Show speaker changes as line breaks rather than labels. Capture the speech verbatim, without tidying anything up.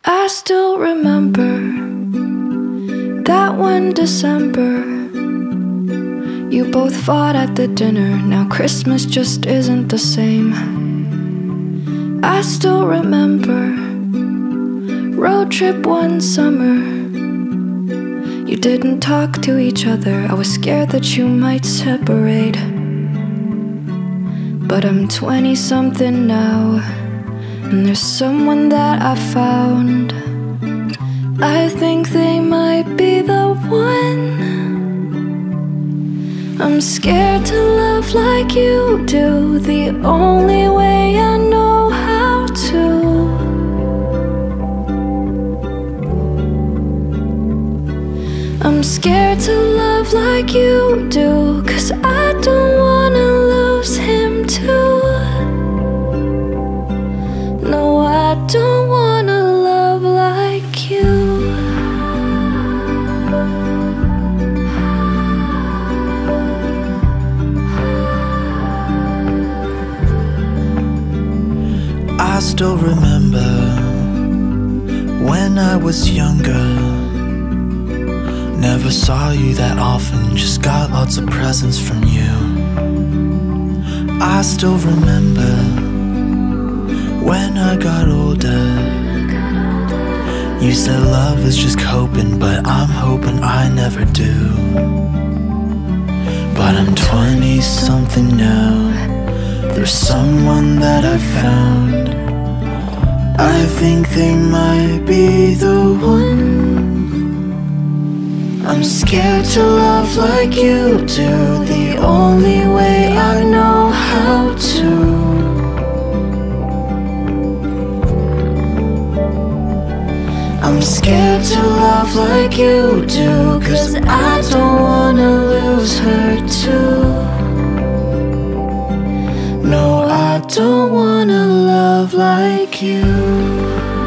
I still remember that one December. You both fought at the dinner. Now Christmas just isn't the same. I still remember road trip one summer. You didn't talk to each other. I was scared that you might separate. But I'm twenty something now, and there's someone that I found. I think they might be the one. I'm scared to love like you do, the only way I know how to. I'm scared to love like you do, 'cause I don't wanna lose him too. No, I don't wanna love like you.
I still remember when I was younger. Never saw you that often, just got lots of presents from you. I still remember when I got older. You said love is just coping, but I'm hoping I never do. But I'm twenty something now. There's someone that I found. I think they might be the one. I'm scared to love like you do, the only way I know how to. I'm scared to love like you do, 'cause I don't wanna lose her too. No, I don't wanna love like you.